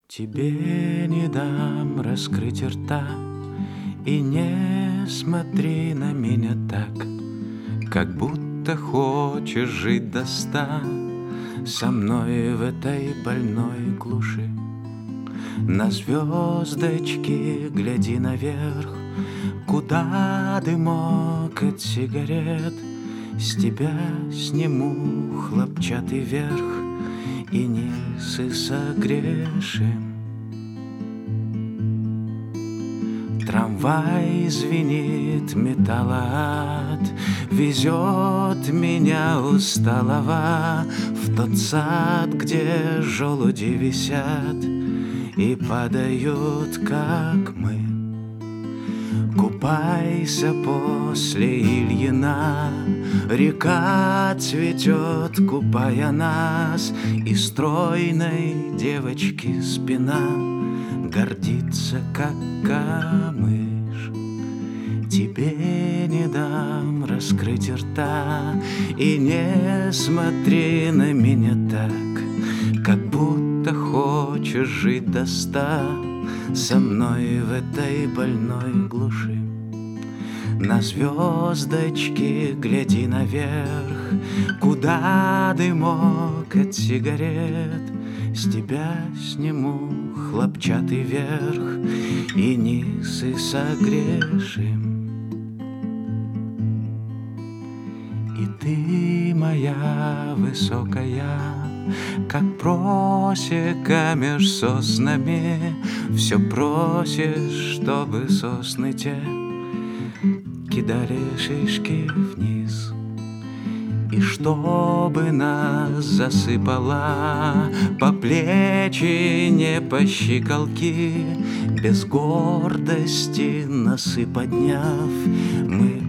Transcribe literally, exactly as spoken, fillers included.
Тебе не дам раскрыть рта, и не смотри на меня так, как будто хочешь жить до ста со мной в этой больной глуши. На звездочки гляди наверх, куда дымок от сигарет. С тебя сниму хлопчатый верх и низ и согрешим. Трамвай звенит металлоад, везет меня усталого в тот сад, где желуди висят и падают, как мы. Купайся после Ильина, река цветет, купая нас, и стройной девочки спина гордится, как камыш. Тебе не дам раскрыть рта, и не смотри на меня так, как будто хочешь жить до ста со мной в этой больной глуши. На звездочки гляди наверх, куда дымок от сигарет. С тебя сниму хлопчатый верх и низ и согрешим. И ты моя высокая, как просека меж соснами, все просишь, чтобы сосны те кидали шишки вниз. И чтобы нас засыпала по плечи, не по щиколки, без гордости носы подняв, мы